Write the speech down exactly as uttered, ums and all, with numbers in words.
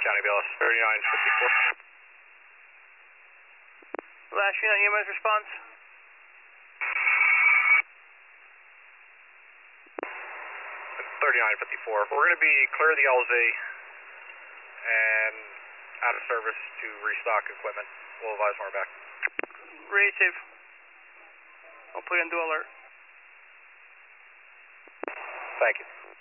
County B L S thirty-nine fifty-four. Last unit, E M S response. thirty-nine fifty-four. We're going to be clear of the L Z and out of service to restock equipment. We'll advise when we're back. Receive. I'll put into alert. Thank you.